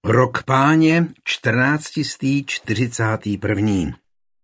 Rok Páně 1441.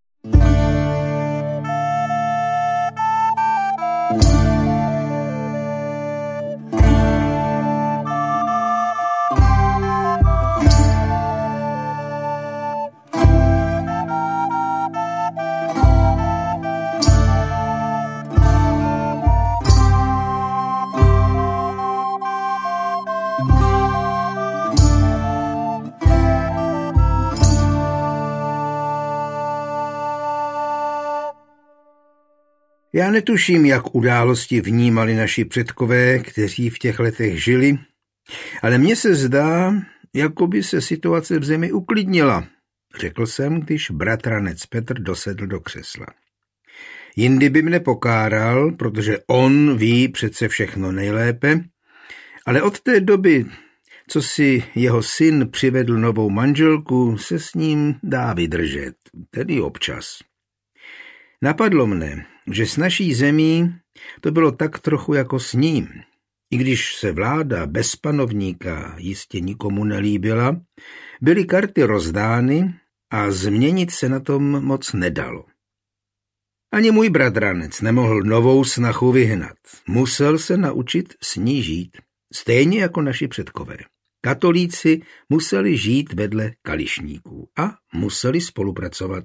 Já netuším, jak události vnímali naši předkové, kteří v těch letech žili, ale mně se zdá, jako by se situace v zemi uklidnila, řekl jsem, když bratranec Petr dosedl do křesla. Jindy by mne pokáral, protože on ví přece všechno nejlépe, ale od té doby, co si jeho syn přivedl novou manželku, se s ním dá vydržet, tedy občas. Napadlo mne, že s naší zemí to bylo tak trochu jako s ním. I když se vláda bez panovníka jistě nikomu nelíbila, byly karty rozdány a změnit se na tom moc nedalo. Ani můj bratranec nemohl novou snachu vyhnat. Musel se naučit s ní žít, stejně jako naši předkové. Katolíci museli žít vedle kališníků a museli spolupracovat.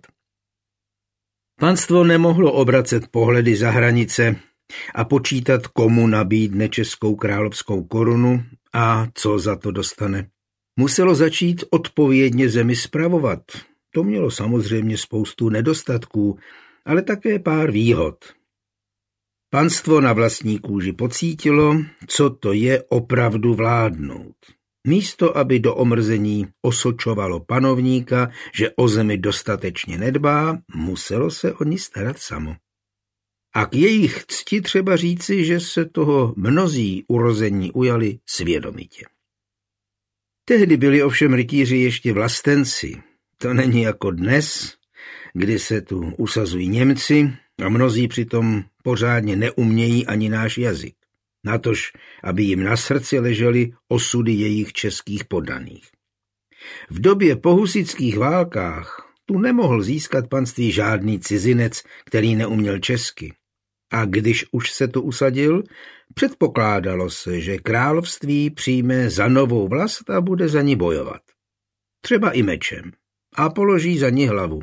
Panstvo nemohlo obracet pohledy za hranice a počítat, komu nabídne českou královskou korunu a co za to dostane. Muselo začít odpovědně zemi spravovat. To mělo samozřejmě spoustu nedostatků, ale také pár výhod. Panstvo na vlastní kůži pocítilo, co to je opravdu vládnout. Místo, aby do omrzení osočovalo panovníka, že o zemi dostatečně nedbá, muselo se o ní starat samo. A k jejich cti třeba říci, že se toho mnozí urození ujali svědomitě. Tehdy byli ovšem rytíři ještě vlastenci. To není jako dnes, kdy se tu usazují Němci a mnozí přitom pořádně neumějí ani náš jazyk. Natož, aby jim na srdci ležely osudy jejich českých poddaných. V době po husitských válkách tu nemohl získat panství žádný cizinec, který neuměl česky. A když už se tu usadil, předpokládalo se, že království přijme za novou vlast a bude za ní bojovat. Třeba i mečem. A položí za ní hlavu.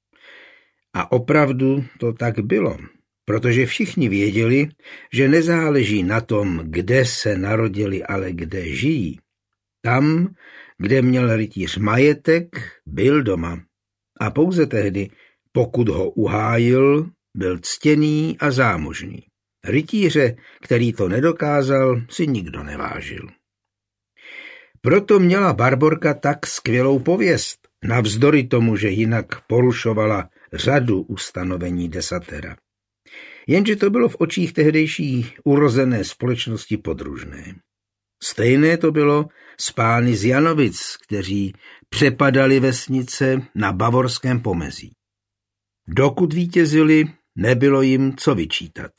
A opravdu to tak bylo. Protože všichni věděli, že nezáleží na tom, kde se narodili, ale kde žijí. Tam, kde měl rytíř majetek, byl doma. A pouze tehdy, pokud ho uhájil, byl ctěný a zámožný. Rytíře, který to nedokázal, si nikdo nevážil. Proto měla Barborka tak skvělou pověst, navzdory tomu, že jinak porušovala řadu ustanovení desatera. Jenže to bylo v očích tehdejší urozené společnosti podružné. Stejné to bylo s pány z Janovic, kteří přepadali vesnice na bavorském pomezí. Dokud vítězili, nebylo jim co vyčítat.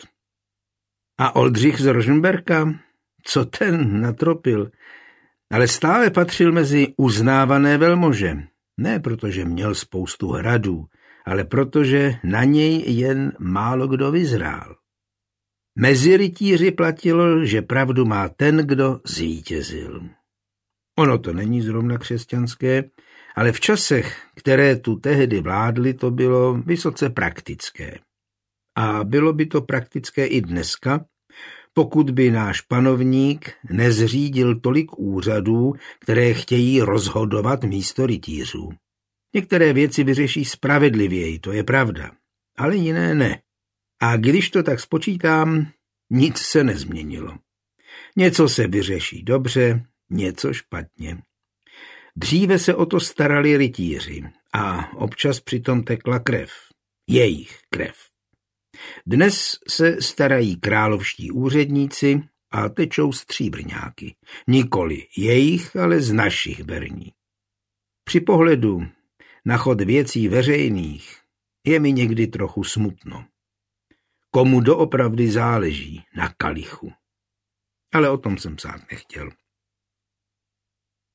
A Oldřich z Rožmberka, co ten natropil, ale stále patřil mezi uznávané velmože, ne protože měl spoustu hradů, ale protože na něj jen málo kdo vyzrál. Mezi rytíři platilo, že pravdu má ten, kdo zvítězil. Ono to není zrovna křesťanské, ale v časech, které tu tehdy vládly, to bylo vysoce praktické. A bylo by to praktické i dneska, pokud by náš panovník nezřídil tolik úřadů, které chtějí rozhodovat místo rytířů. Některé věci vyřeší spravedlivěji, to je pravda, ale jiné ne. A když to tak spočítám, nic se nezměnilo. Něco se vyřeší dobře, něco špatně. Dříve se o to starali rytíři a občas přitom tekla krev. Jejich krev. Dnes se starají královští úředníci a tečou stříbrňáky. Nikoli jejich, ale z našich berní. Při pohledu na chod věcí veřejných je mi někdy trochu smutno. Komu doopravdy záleží na kalichu. Ale o tom jsem psát nechtěl.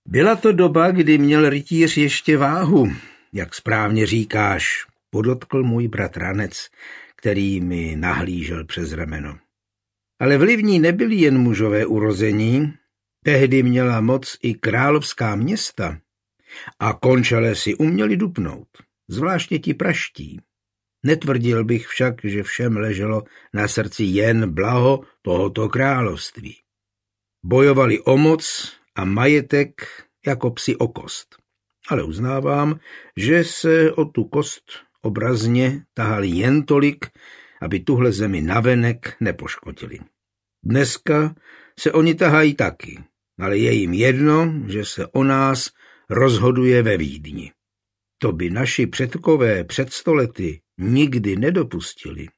Byla to doba, kdy měl rytíř ještě váhu, jak správně říkáš, podotkl můj bratranec, který mi nahlížel přes rameno. Ale vlivní nebyli jen mužové urození, tehdy měla moc i královská města a končalé si uměli dupnout, zvláště ti praští. Netvrdil bych však, že všem leželo na srdci jen blaho tohoto království. Bojovali o moc a majetek jako psi o kost. Ale uznávám, že se o tu kost obrazně tahali jen tolik, aby tuhle zemi navenek nepoškodili. Dneska se oni tahají taky, ale je jim jedno, že se o nás rozhoduje ve Vídni. To by naši předkové před 100 lety nikdy nedopustili.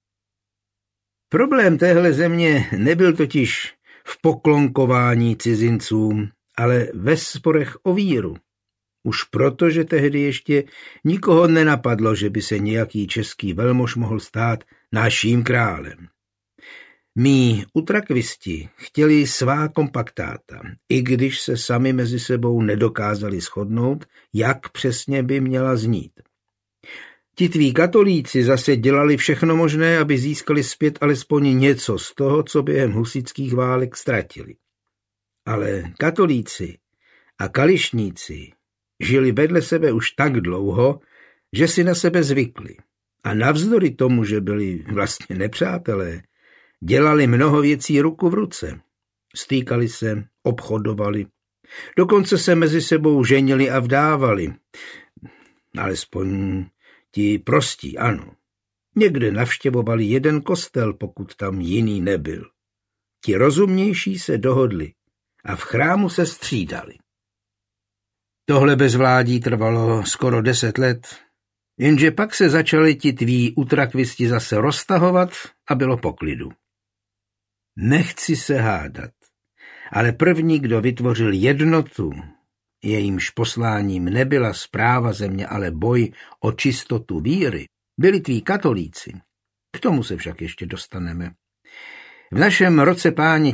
Problém téhle země nebyl totiž v poklonkování cizincům, ale ve sporech o víru. Už proto, že tehdy ještě nikoho nenapadlo, že by se nějaký český velmož mohl stát naším králem. Mí utrakvisti chtěli svá kompaktáta, i když se sami mezi sebou nedokázali shodnout, jak přesně by měla znít. Ti tví katolíci zase dělali všechno možné, aby získali zpět alespoň něco z toho, co během husitských válek ztratili. Ale katolíci a kališníci žili vedle sebe už tak dlouho, že si na sebe zvykli. A navzdory tomu, že byli vlastně nepřátelé, dělali mnoho věcí ruku v ruce. Stýkali se, obchodovali, dokonce se mezi sebou ženili a vdávali. Alespoň ti prostí, ano. Někde navštěvovali jeden kostel, pokud tam jiný nebyl. Ti rozumnější se dohodli a v chrámu se střídali. Tohle bezvládí trvalo skoro 10 let, jenže pak se začali ti tví utrakvisti zase roztahovat a bylo po klidu. Nechci se hádat, ale první, kdo vytvořil jednotu, jejímž posláním nebyla správa země, ale boj o čistotu víry, byli tví katolíci. K tomu se však ještě dostaneme. V našem roce páně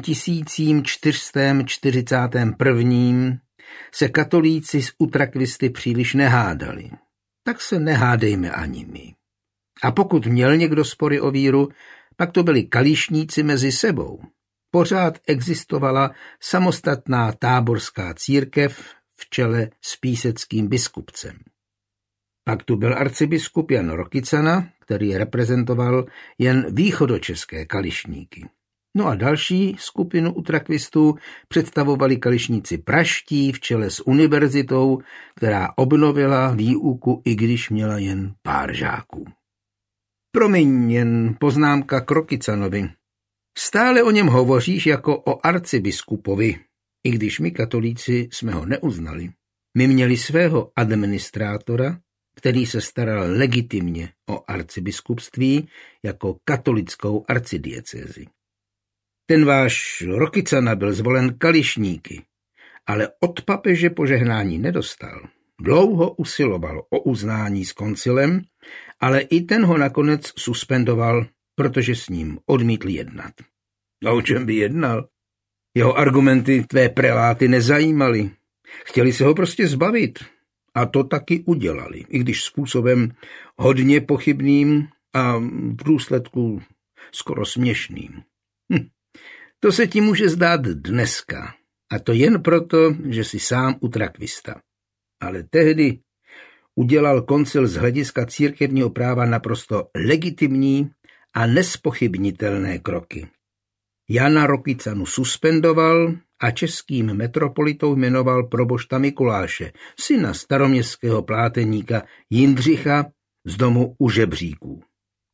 1441 se katolíci s utrakvisty příliš nehádali. Tak se nehádejme ani my. A pokud měl někdo spory o víru, pak to byli kališníci mezi sebou. Pořád existovala samostatná táborská církev v čele s píseckým biskupcem. Pak tu byl arcibiskup Jan Rokycana, který reprezentoval jen východočeské kališníky. No a další skupinu utrakvistů představovali kališníci praští v čele s univerzitou, která obnovila výuku, i když měla jen pár žáků. Promiň, jen poznámka k Rokycanovi. Stále o něm hovoříš jako o arcibiskupovi, i když my katolíci jsme ho neuznali. My měli svého administrátora, který se staral legitimně o arcibiskupství jako katolickou arcidiecézi. Ten váš Rokycana byl zvolen kališníky, ale od papeže požehnání nedostal. Dlouho usiloval o uznání s koncilem, ale i ten ho nakonec suspendoval, protože s ním odmítl jednat. A o čem by jednal? Jeho argumenty tvé preláty nezajímaly. Chtěli se ho prostě zbavit. A to taky udělali, i když způsobem hodně pochybným a v důsledku skoro směšným. To se ti může zdát dneska. A to jen proto, že jsi sám utrakvista. Ale tehdy udělal koncil z hlediska církevního práva naprosto legitimní a nespochybnitelné kroky. Jana Rokycanu suspendoval a českým metropolitou jmenoval probošta Mikuláše, syna staroměstského pláteníka Jindřicha z domu u Žebříků.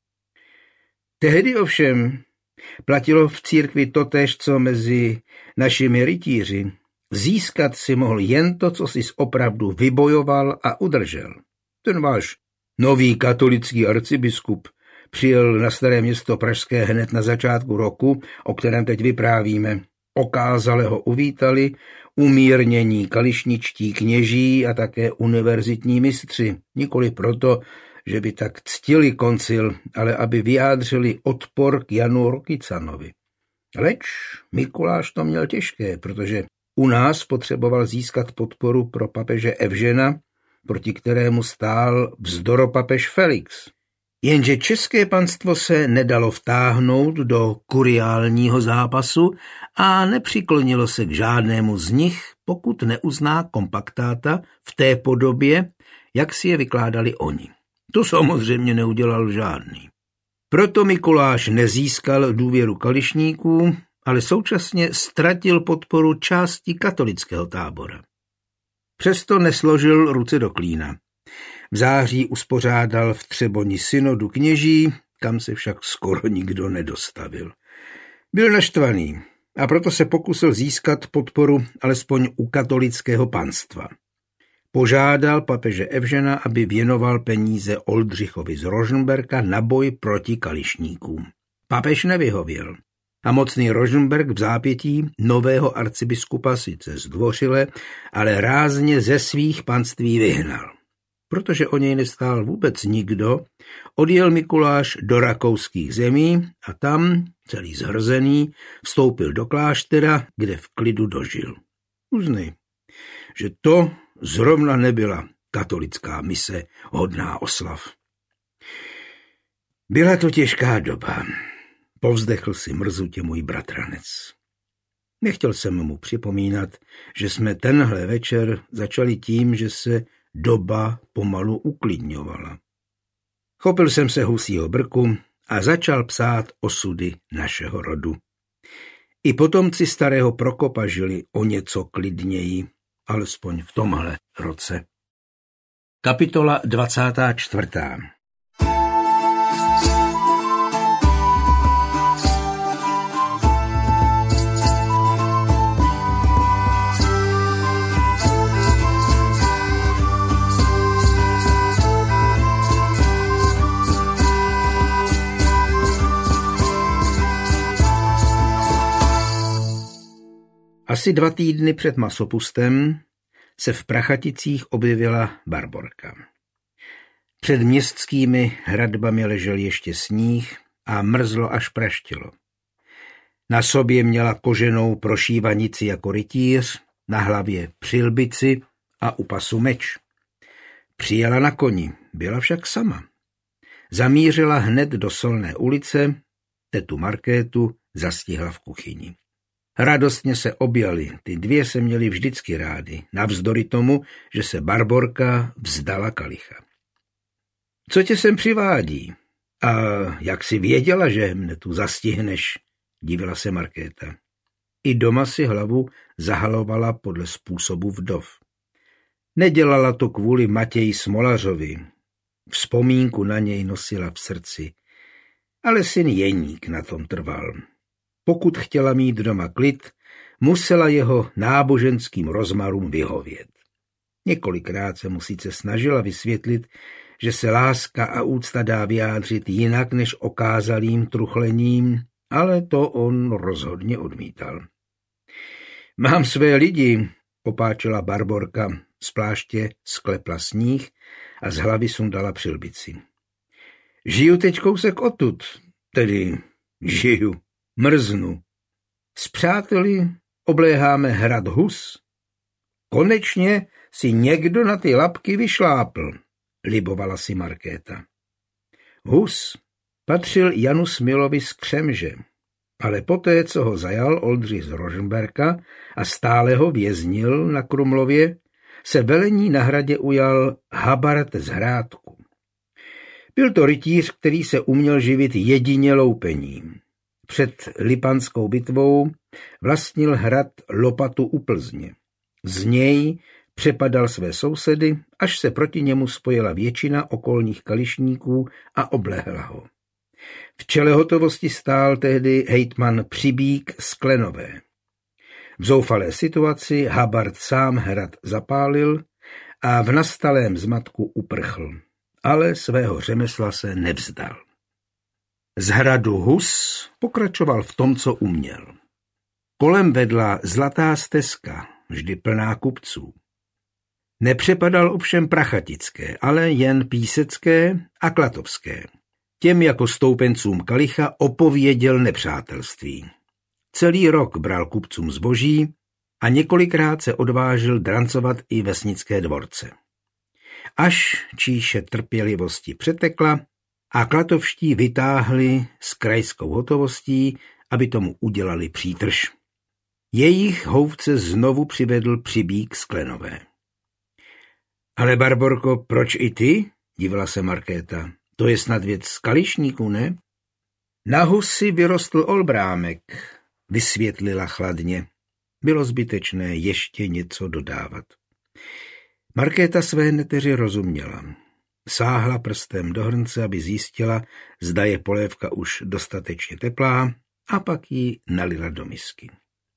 Tehdy ovšem platilo v církvi totéž, co mezi našimi rytíři. Získat si mohl jen to, co jsi opravdu vybojoval a udržel. Ten váš nový katolický arcibiskup přijel na Staré Město pražské hned na začátku roku, o kterém teď vyprávíme. Okázale ho uvítali umírnění kališničtí kněží a také univerzitní mistři. Nikoli proto, že by tak ctili koncil, ale aby vyjádřili odpor k Janu Rokycanovi. Leč Mikuláš to měl těžké, protože U nás potřeboval získat podporu pro papeže Evžena, proti kterému stál vzdoropapež Felix. Jenže české panstvo se nedalo vtáhnout do kuriálního zápasu a nepřiklonilo se k žádnému z nich, pokud neuzná kompaktáta v té podobě, jak si je vykládali oni. To samozřejmě neudělal žádný. Proto Mikuláš nezískal důvěru kališníků, ale současně ztratil podporu části katolického tábora. Přesto nesložil ruce do klína. V září uspořádal v Třeboni synodu kněží, kam se však skoro nikdo nedostavil. Byl naštvaný a proto se pokusil získat podporu alespoň u katolického panstva. Požádal papeže Evžena, aby věnoval peníze Oldřichovi z Rožmberka na boj proti kališníkům. Papež nevyhověl a mocný Rožmberk v zápětí nového arcibiskupa sice zdvořile, ale rázně ze svých panství vyhnal. Protože o něj nestál vůbec nikdo, odjel Mikuláš do rakouských zemí a tam, celý zhrzený, vstoupil do kláštera, kde v klidu dožil. Uznej, že to zrovna nebyla katolická mise hodná oslav. Byla to těžká doba. Povzdechl si mrzutě můj bratranec. Nechtěl jsem mu připomínat, že jsme tenhle večer začali tím, že se doba pomalu uklidňovala. Chopil jsem se husího brku a začal psát osudy našeho rodu. I potomci starého Prokopa žili o něco klidněji, alespoň v tomhle roce. Kapitola 24. Asi 2 týdny před masopustem se v Prachaticích objevila Barborka. Před městskými hradbami ležel ještě sníh a mrzlo až praštilo. Na sobě měla koženou prošívanici jako rytíř, na hlavě přilbici a u pasu meč. Přijela na koni, byla však sama. Zamířila hned do Solné ulice, tetu Markétu zastihla v kuchyni. Radostně se objali, ty dvě se měly vždycky rády, navzdory tomu, že se Barborka vzdala kalicha. Co tě sem přivádí? A jak jsi věděla, že mne tu zastihneš? Divila se Markéta. I doma si hlavu zahalovala podle způsobu vdov. Nedělala to kvůli Matěji Smolařovi. Vzpomínku na něj nosila v srdci, ale syn Jeník na tom trval. Pokud chtěla mít doma klid, musela jeho náboženským rozmarům vyhovět. Několikrát se mu sice snažila vysvětlit, že se láska a úcta dá vyjádřit jinak než okázalým truchlením, ale to on rozhodně odmítal. Mám své lidi, opáčela Barborka, z pláště sklepla sníh a z hlavy sundala přilbici. Žiju teď kousek odtud, tedy žiju. Mrznu. S přáteli obléháme hrad Hus. Konečně si někdo na ty labky vyšlápl, libovala si Markéta. Hus patřil Janu Smilovi z Křemže, ale poté, co ho zajal Oldřich z Rožmberka a stále ho věznil na Krumlově, se velení na hradě ujal Habart z Hrádku. Byl to rytíř, který se uměl živit jedině loupením. Před Lipanskou bitvou vlastnil hrad Lopatu u Plzně. Z něj přepadal své sousedy, až se proti němu spojila většina okolních kališníků a oblehla ho. V čele hotovosti stál tehdy hejtman Přibík z Klenové. V zoufalé situaci Habart sám hrad zapálil a v nastalém zmatku uprchl, ale svého řemesla se nevzdal. Z hradu Hus pokračoval v tom, co uměl. Kolem vedla zlatá stezka, vždy plná kupců. Nepřepadal ovšem prachatické, ale jen písecké a klatovské. Těm jako stoupencům kalicha opověděl nepřátelství. Celý rok bral kupcům zboží, a několikrát se odvážil drancovat i vesnické dvorce. Až číše trpělivosti přetekla a klatovští vytáhli s krajskou hotovostí, aby tomu udělali přítrž. Jejich houfce znovu přivedl přibík z Klenové. Ale Barborko, proč i ty? Divila se Markéta. To je snad věc skališníků, ne? Na husi vyrostl olbrámek, vysvětlila chladně. Bylo zbytečné ještě něco dodávat. Markéta své neteři rozuměla. Sáhla prstem do hrnce, aby zjistila, zda je polévka už dostatečně teplá, a pak ji nalila do misky.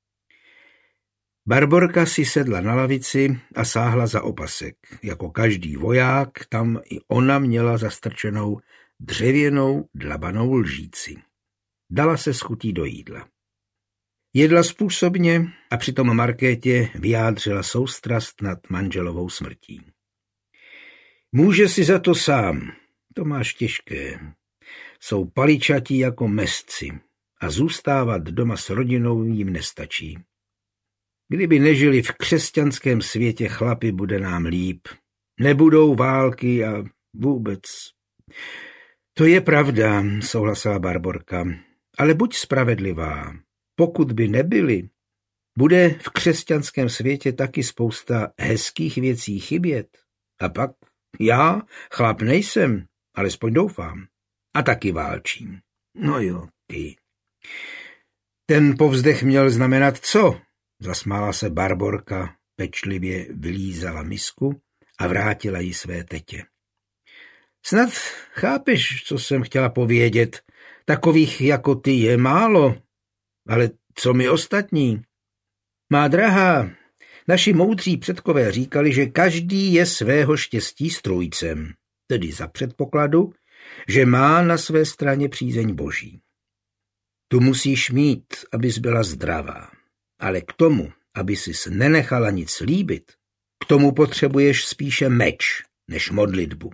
Barborka si sedla na lavici a sáhla za opasek. Jako každý voják, tam i ona měla zastrčenou dřevěnou dlabanou lžíci. Dala se s chutí do jídla. Jedla způsobně a přitom Markétě vyjádřila soustrast nad manželovou smrtí. Může si za to sám, to máš těžké. Jsou paličatí jako mezci a zůstávat doma s rodinou jim nestačí. Kdyby nežili v křesťanském světě, chlapi, bude nám líp. Nebudou války a vůbec. To je pravda, souhlasila Barborka, ale buď spravedlivá. Pokud by nebyly, bude v křesťanském světě taky spousta hezkých věcí chybět. A pak já chlap nejsem, alespoň doufám. A taky válčím. No jo, ty. Ten povzdech měl znamenat co? Zasmála se Barborka, pečlivě vylízala misku a vrátila ji své tetě. Snad chápeš, co jsem chtěla povědět. Takových jako ty je málo. Ale co my ostatní? Má drahá, naši moudří předkové říkali, že každý je svého štěstí strůjcem, tedy za předpokladu, že má na své straně přízeň Boží. Tu musíš mít, abys byla zdravá, ale k tomu, aby sis nenechala nic líbit, k tomu potřebuješ spíše meč než modlitbu.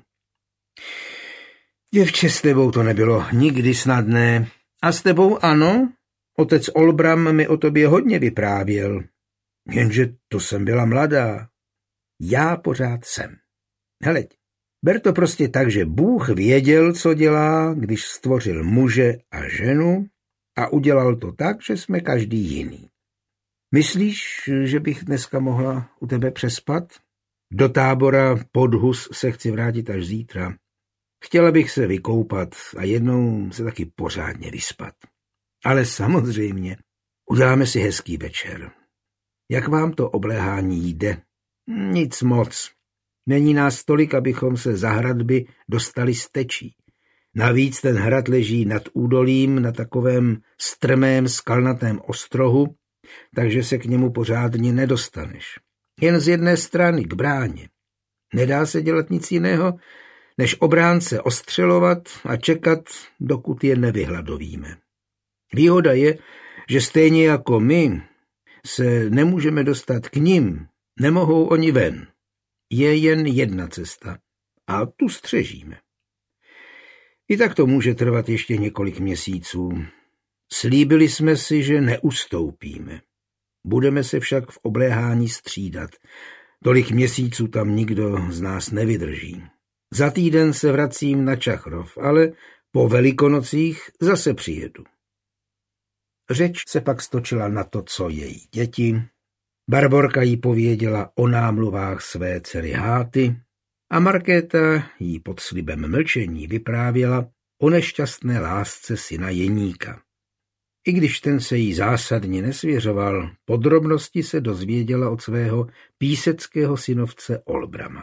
Děvče, s tebou to nebylo nikdy snadné. A s tebou ano? Otec Olbram mi o tobě hodně vyprávěl. Jenže to jsem byla mladá. Já pořád jsem. Heleď, ber to prostě tak, že Bůh věděl, co dělá, když stvořil muže a ženu a udělal to tak, že jsme každý jiný. Myslíš, že bych dneska mohla u tebe přespat? Do tábora pod Hus se chci vrátit až zítra. Chtěla bych se vykoupat a jednou se taky pořádně vyspat. Ale samozřejmě, uděláme si hezký večer. Jak vám to obléhání jde? Nic moc. Není nás tolik, abychom se za hradby dostali z tečí. Navíc ten hrad leží nad údolím na takovém strmém skalnatém ostrohu, takže se k němu pořádně nedostaneš. Jen z jedné strany k bráně. Nedá se dělat nic jiného, než obránce ostřelovat a čekat, dokud je nevyhladovíme. Výhoda je, že stejně jako my se nemůžeme dostat k nim, nemohou oni ven. Je jen jedna cesta a tu střežíme. I tak to může trvat ještě několik měsíců. Slíbili jsme si, že neustoupíme. Budeme se však v obléhání střídat. Tolik měsíců tam nikdo z nás nevydrží. Za týden se vracím na Čachrov, ale po Velikonocích zase přijedu. Řeč se pak stočila na to, co její děti. Barborka jí pověděla o námluvách své dcery Háty a Markéta jí pod slibem mlčení vyprávěla o nešťastné lásce syna Jeníka. I když ten se jí zásadně nesvěřoval, podrobnosti se dozvěděla od svého píseckého synovce Olbrama.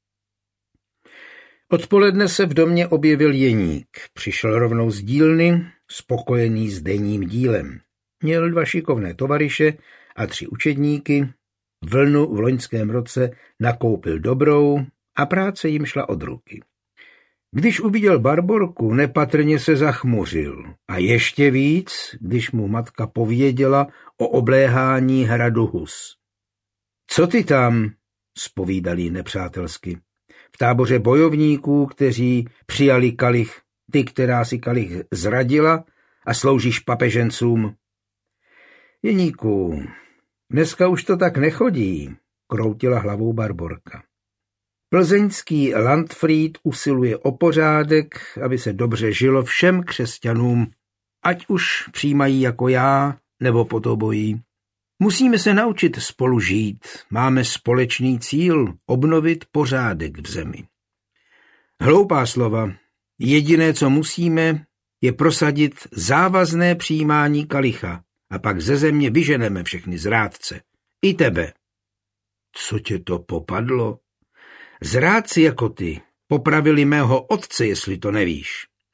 Odpoledne se v domě objevil Jeník. Přišel rovnou z dílny, spokojený s denním dílem. Měl 2 šikovné tovaryše a 3 učedníky. Vlnu v loňském roce nakoupil dobrou a práce jim šla od ruky. Když uviděl Barborku, nepatrně se zachmuřil a ještě víc, když mu matka pověděla o obléhání hradu Hus. Co ty tam? Zpovídali nepřátelsky. V táboře bojovníků, kteří přijali kalich, ty, která si kalich zradila a sloužíš papežencům. Jeníku, Dneska už to tak nechodí, kroutila hlavou Barborka. Plzeňský Landfried usiluje o pořádek, aby se dobře žilo všem křesťanům, ať už přijímají jako já, nebo po to bojí. Musíme se naučit spolu žít, máme společný cíl obnovit pořádek v zemi. Hloupá slova. Jediné, co musíme, je prosadit závazné přijímání kalicha a pak ze země vyženeme všechny zrádce. I tebe. Co tě to popadlo? Zrádci jako ty popravili mého otce, jestli to nevíš.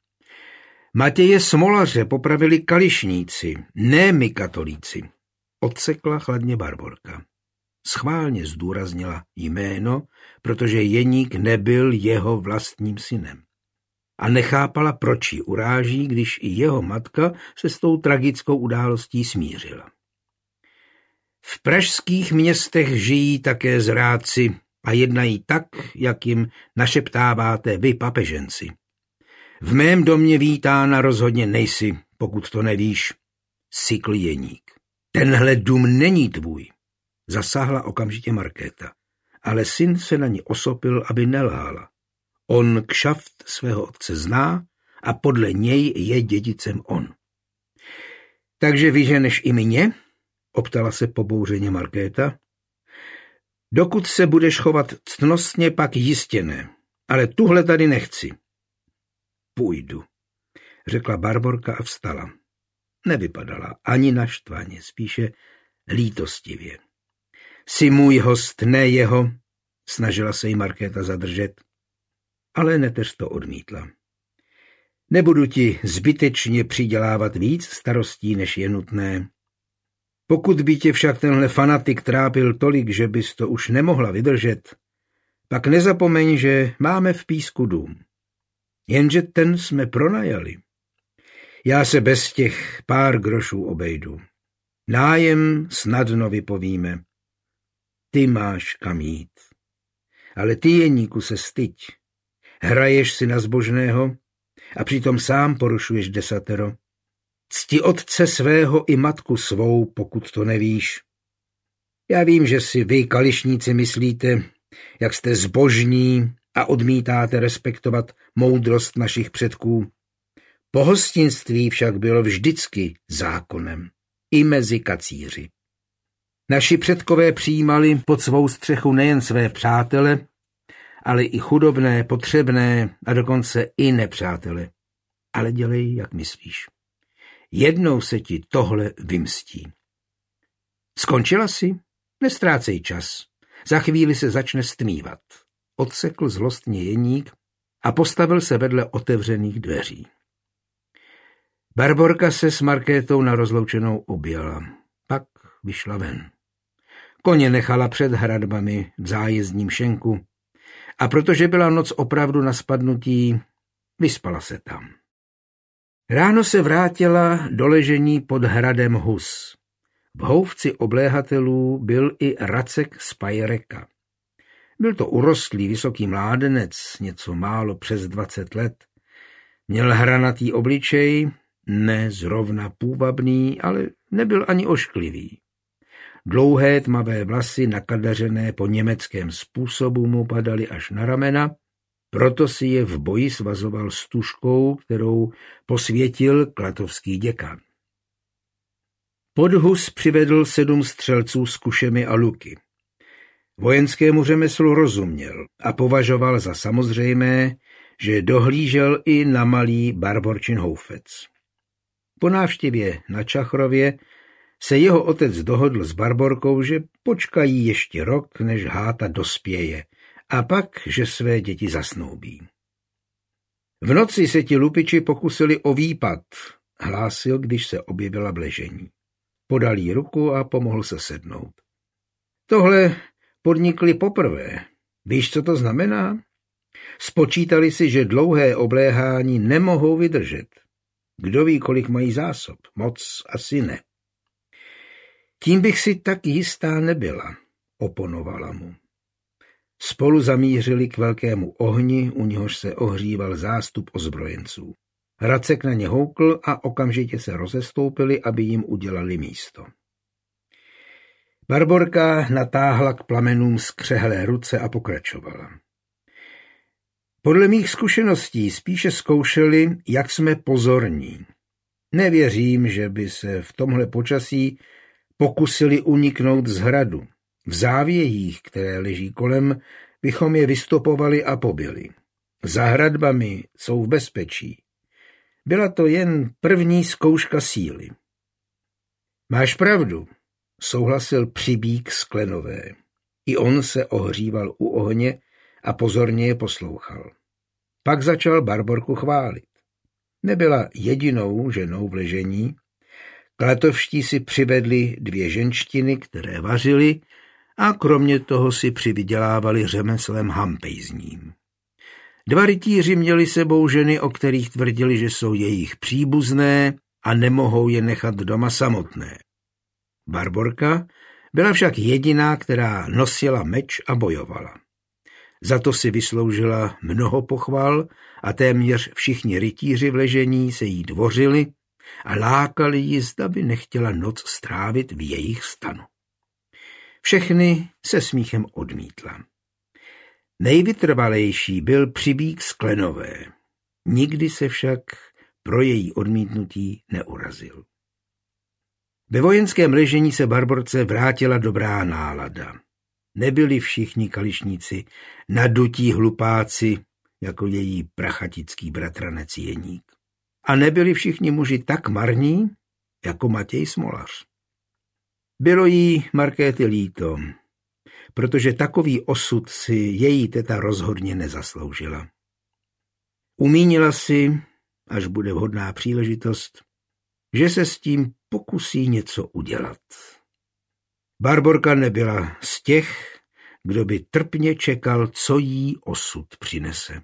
Matěje Smolaře popravili kališníci, ne my katolíci. Odsekla chladně Barborka. Schválně zdůraznila jméno, protože Jeník nebyl jeho vlastním synem. A nechápala, proč ji uráží, když i jeho matka se s tou tragickou událostí smířila. V pražských městech žijí také zrádci a jednají tak, jak jim našeptáváte vy, papeženci. V mém domě vítána rozhodně nejsi, pokud to nevíš, sykl Jeník. Tenhle dům není tvůj, zasáhla okamžitě Markéta, ale syn se na ní osopil, aby nelhala. On kšaft svého otce zná a podle něj je dědicem on. Takže vyženeš i mě? Optala se pobouřeně Markéta. Dokud se budeš chovat ctnostně, pak jistě ne, ale tuhle tady nechci. Půjdu, řekla Barborka a vstala. Nevypadala ani naštvaně, spíše lítostivě. Jsi můj host, ne jeho, snažila se jí Markéta zadržet, ale neteř to odmítla. Nebudu ti zbytečně přidělávat víc starostí, než je nutné. Pokud by tě však tenhle fanatik trápil tolik, že bys to už nemohla vydržet, pak nezapomeň, že máme v Písku dům. Jenže ten jsme pronajali. Já se bez těch pár grošů obejdu. Nájem snadno vypovíme. Ty máš kam jít. Ale ty, Jeníku, se styď. Hraješ si na zbožného a přitom sám porušuješ desatero. Cti otce svého i matku svou, pokud to nevíš. Já vím, že si vy, kališníci, myslíte, jak jste zbožní a odmítáte respektovat moudrost našich předků. Pohostinství však bylo vždycky zákonem, i mezi kacíři. Naši předkové přijímali pod svou střechu nejen své přátele, ale i chudobné, potřebné a dokonce i nepřátele. Ale dělej, jak myslíš. Jednou se ti tohle vymstí. Skončila si? Nestrácej čas. Za chvíli se začne stmívat. Odsekl zlostně Jeník a postavil se vedle otevřených dveří. Barborka se s Markétou na rozloučenou objela. Pak vyšla ven. Koně nechala před hradbami v zájezdním šenku a protože byla noc opravdu na spadnutí, vyspala se tam. Ráno se vrátila do ležení pod hradem Hus. V houfci obléhatelů byl i Racek z Pajereka. Byl to urostlý vysoký mládenec, něco málo přes 20 let. Měl hranatý obličej, ne zrovna půvabný, ale nebyl ani ošklivý. Dlouhé tmavé vlasy, nakadařené po německém způsobu, mu padaly až na ramena, proto si je v boji svazoval stužkou, kterou posvětil klatovský děkan. Pod Hus přivedl 7 střelců s kušemi a luky. Vojenskému řemeslu rozuměl a považoval za samozřejmé, že dohlížel i na malý Barborčin houfec. Po návštěvě na Čachrově se jeho otec dohodl s Barborkou, že počkají ještě rok, než Háta dospěje, a pak, že své děti zasnoubí. V noci se ti lupiči pokusili o výpad, hlásil, když se objevila v ležení. Podal jí ruku a pomohl se sednout. Tohle podnikli poprvé. Víš, co to znamená? Spočítali si, že dlouhé obléhání nemohou vydržet. Kdo ví, kolik mají zásob? Moc asi ne. Tím bych si tak jistá nebyla, oponovala mu. Spolu zamířili k velkému ohni, u něhož se ohříval zástup ozbrojenců. Racek na ně houkl a okamžitě se rozestoupili, aby jim udělali místo. Barborka natáhla k plamenům skřehlé ruce a pokračovala. Podle mých zkušeností spíše zkoušeli, jak jsme pozorní. Nevěřím, že by se v tomhle počasí pokusili uniknout z hradu. V závějích, které leží kolem, bychom je vystopovali a pobili. Za hradbami jsou v bezpečí. Byla to jen první zkouška síly. Máš pravdu, souhlasil Přibík z Klenové. I on se ohříval u ohně a pozorně je poslouchal. Pak začal Barborku chválit. Nebyla jedinou ženou v ležení. Klatovští si přivedli 2 ženštiny, které vařily, a kromě toho si přivydělávali řemeslem hampejzním. 2 rytíři měli sebou ženy, o kterých tvrdili, že jsou jejich příbuzné a nemohou je nechat doma samotné. Barborka byla však jediná, která nosila meč a bojovala. Za to si vysloužila mnoho pochval a téměř všichni rytíři v ležení se jí dvořili a lákali ji, zda by nechtěla noc strávit v jejich stanu. Všechny se smíchem odmítla. Nejvytrvalejší byl Přibík z Klenové. Nikdy se však pro její odmítnutí neurazil. Ve vojenském ležení se Barborce vrátila dobrá nálada. Nebyli všichni kališníci nadutí hlupáci, jako její prachatický bratranec Jeník. A nebyli všichni muži tak marní, jako Matěj Smolař. Bylo jí Markéty líto, protože takový osud si její teta rozhodně nezasloužila. Umínila si, až bude vhodná příležitost, že se s tím pokusí něco udělat. Barborka nebyla z těch, kdo by trpně čekal, co jí osud přinese.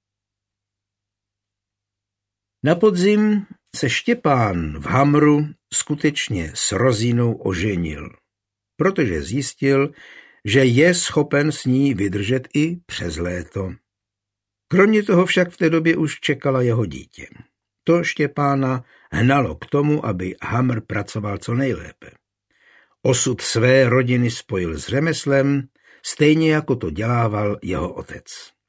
Na podzim se Štěpán v Hamru skutečně s Rozínou oženil, protože zjistil, že je schopen s ní vydržet i přes léto. Kromě toho však v té době už čekala jeho dítě. To Štěpána hnalo k tomu, aby Hamr pracoval co nejlépe. Osud své rodiny spojil s řemeslem, stejně jako to dělával jeho otec.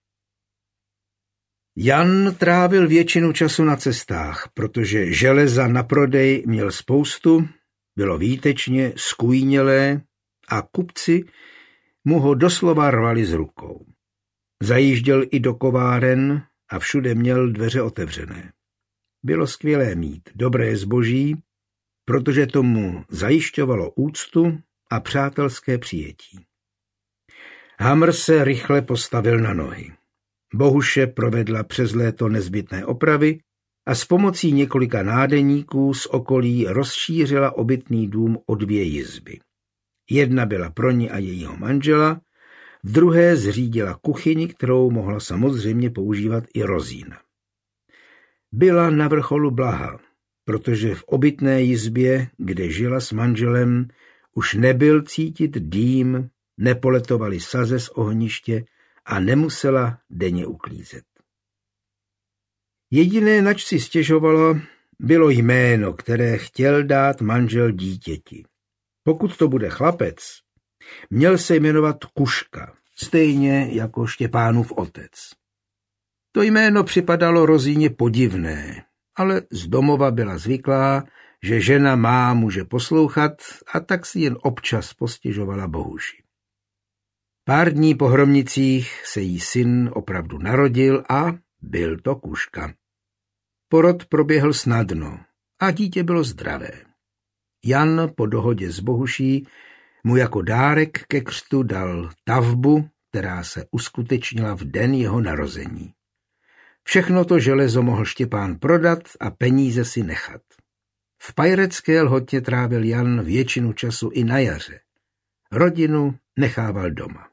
Jan trávil většinu času na cestách, protože železa na prodej měl spoustu, bylo výtečně, skujnělé a kupci mu ho doslova rvali z rukou. Zajížděl i do kováren a všude měl dveře otevřené. Bylo skvělé mít dobré zboží, protože tomu zajišťovalo úctu a přátelské přijetí. Hamr se rychle postavil na nohy. Bohuše provedla přes léto nezbytné opravy a s pomocí několika nádeníků z okolí rozšířila obytný dům o 2 jizby. Jedna byla pro ní a jejího manžela, v druhé zřídila kuchyni, kterou mohla samozřejmě používat i Rozína. Byla na vrcholu blaha, protože v obytné jizbě, kde žila s manželem, už nebyl cítit dým, nepoletovaly saze z ohniště a nemusela denně uklízet. Jediné, nač si stěžovala, bylo jméno, které chtěl dát manžel dítěti. Pokud to bude chlapec, měl se jmenovat Kuška, stejně jako Štěpánův otec. To jméno připadalo Rozíně podivné, ale z domova byla zvyklá, že žena má muže poslouchat, a tak si jen občas postěžovala Bohuši. Pár dní po Hromnicích se jí syn opravdu narodil a byl to Kuška. Porod proběhl snadno a dítě bylo zdravé. Jan po dohodě s Bohuší mu jako dárek ke křtu dal tavbu, která se uskutečnila v den jeho narození. Všechno to železo mohl Štěpán prodat a peníze si nechat. V Pajrecké Lhotě trávil Jan většinu času i na jaře. Rodinu nechával doma.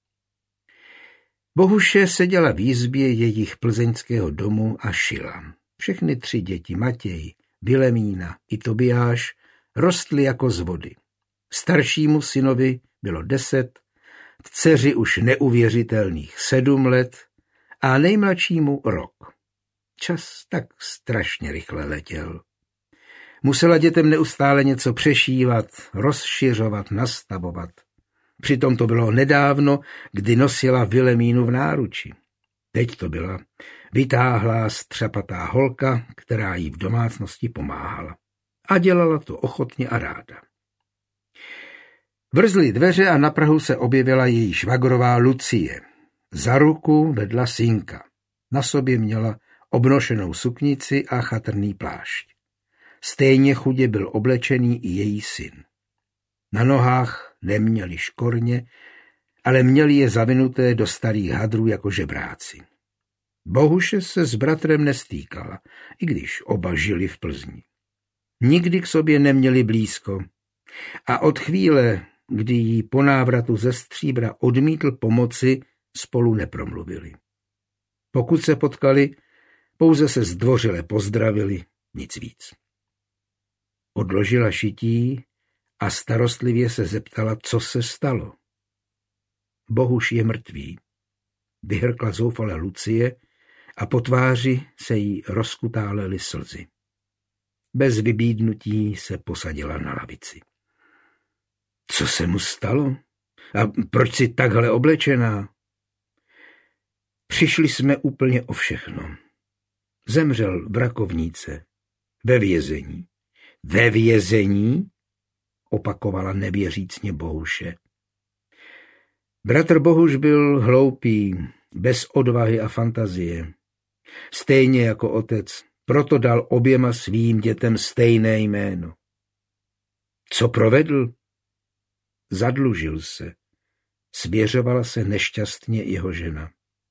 Bohuše seděla v jizbě jejich plzeňského domu a šila. Všechny 3 děti, Matěj, Vilemína i Tobiáš, rostly jako z vody. Staršímu synovi bylo 10, dceři už neuvěřitelných 7 let a nejmladšímu rok. Čas tak strašně rychle letěl. Musela dětem neustále něco přešívat, rozšiřovat, nastavovat. Přitom to bylo nedávno, kdy nosila Vilemínu v náruči. Teď to byla vytáhlá, střapatá holka, která jí v domácnosti pomáhala. A dělala to ochotně a ráda. Vrzly dveře a na prahu se objevila její švagrová Lucie. Za ruku vedla synka. Na sobě měla obnošenou suknici a chatrný plášť. Stejně chudě byl oblečený i její syn. Na nohách neměli škorně, ale měli je zavinuté do starých hadrů jako žebráci. Bohuše se s bratrem nestýkala, i když oba žili v Plzni. Nikdy k sobě neměli blízko a od chvíle, kdy jí po návratu ze Stříbra odmítl pomoci, spolu nepromluvili. Pokud se potkali, pouze se zdvořile pozdravili, nic víc. Odložila šití a starostlivě se zeptala, co se stalo. Bohuš je mrtvý, vyhrkla zoufale Lucie a po tváři se jí rozkutálely slzy. Bez vybídnutí se posadila na lavici. Co se mu stalo? A proč jsi takhle oblečená? Přišli jsme úplně o všechno. Zemřel v rakovnice, ve vězení. Ve vězení? Opakovala nevěřícně Bohuše. Bratr Bohuš byl hloupý, bez odvahy a fantazie. Stejně jako otec, proto dal oběma svým dětem stejné jméno. Co provedl? Zadlužil se. Svěřovala se nešťastně jeho žena.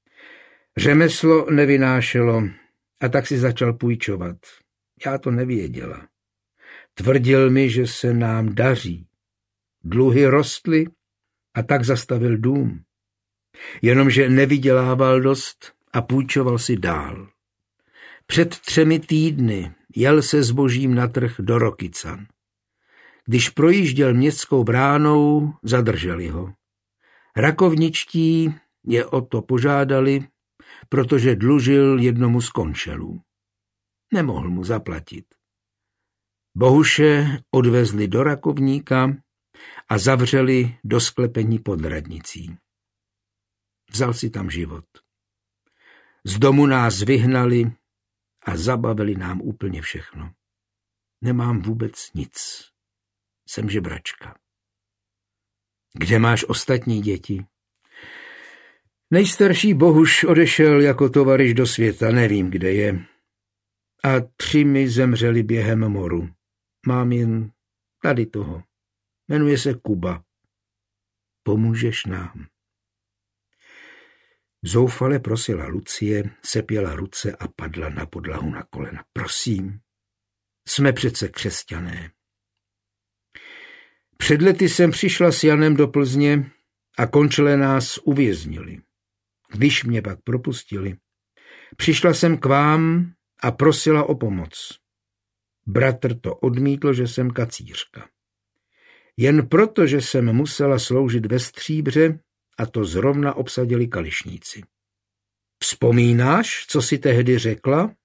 Řemeslo nevynášelo a tak si začal půjčovat. Já to nevěděla. Tvrdil mi, že se nám daří. Dluhy rostly a tak zastavil dům. Jenomže nevydělával dost a půjčoval si dál. Před 3 týdny jel se zbožím na trh do Rokycan. Když projížděl městskou bránou, zadrželi ho. Rakovničtí je o to požádali, protože dlužil jednomu z končelů. Nemohl mu zaplatit. Bohuše odvezli do Rakovníka a zavřeli do sklepení pod radnicí. Vzal si tam život. Z domu nás vyhnali a zabavili nám úplně všechno. Nemám vůbec nic. Jsem žebračka. Kde máš ostatní děti? Nejstarší Bohuš odešel jako tovaryš do světa, nevím, kde je. A 3 mi zemřeli během moru. Mám jen tady toho. Jmenuje se Kuba. Pomůžeš nám? Zoufale prosila Lucie, sepěla ruce a padla na podlahu na kolena. Prosím, jsme přece křesťané. Před lety jsem přišla s Janem do Plzně a končile nás uvěznili. Když mě pak propustili, přišla jsem k vám a prosila o pomoc. Bratr to odmítl, že jsem kacířka. Jen proto, že jsem musela sloužit ve Stříbře, a to zrovna obsadili kališníci. Vzpomínáš, co jsi tehdy řekla?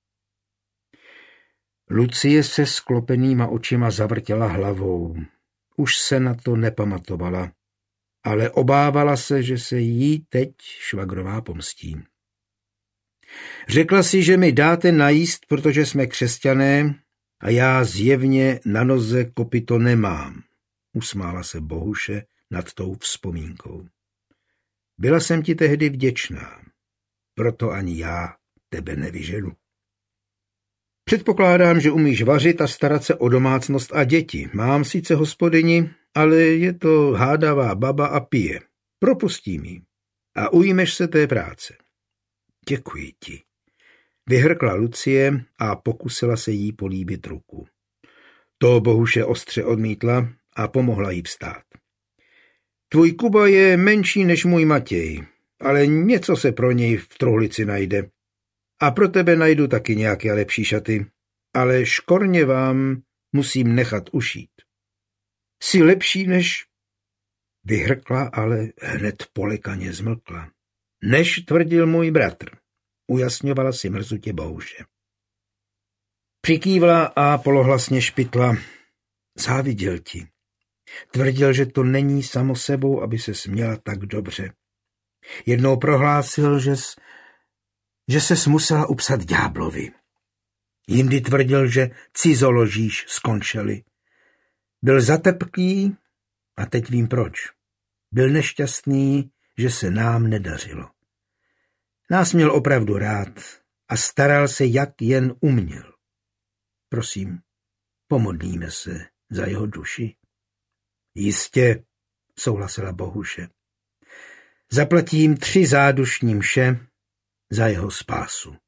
Lucie se sklopenýma očima zavrtěla hlavou. Už se na to nepamatovala, ale obávala se, že se jí teď švagrová pomstí. Řekla si, že mi dáte najíst, protože jsme křesťané a já zjevně na noze kopyto nemám. Usmála se Bohuše nad tou vzpomínkou. Byla jsem ti tehdy vděčná, proto ani já tebe nevyženu. Předpokládám, že umíš vařit a starat se o domácnost a děti. Mám sice hospodyni, ale je to hádavá baba a pije. Propustím ji a ujmeš se té práce. Děkuji ti. Vyhrkla Lucie a pokusila se jí políbit ruku. To Bohuše ostře odmítla a pomohla jí vstát. Tvůj Kuba je menší než můj Matěj, ale něco se pro něj v truhlici najde. A pro tebe najdu taky nějaké lepší šaty, ale škorně vám musím nechat ušít. Jsi lepší než... Vyhrkla, ale hned polekaně zmlkla. Než tvrdil můj bratr, ujasňovala si mrzutě Bohuše. Přikývla a polohlasně špitla. Záviděl ti. Tvrdil, že to není samo sebou, aby se směla tak dobře. Jednou prohlásil, že ses musela upsat ďáblovi. Jindy tvrdil, že cizoložíš skončili. Byl zatepklý a teď vím proč. Byl nešťastný, že se nám nedařilo. Nás měl opravdu rád a staral se, jak jen uměl. Prosím, pomodlíme se za jeho duši. Jistě, souhlasila Bohuše. Zaplatím 3 zádušní mše za jeho spásu.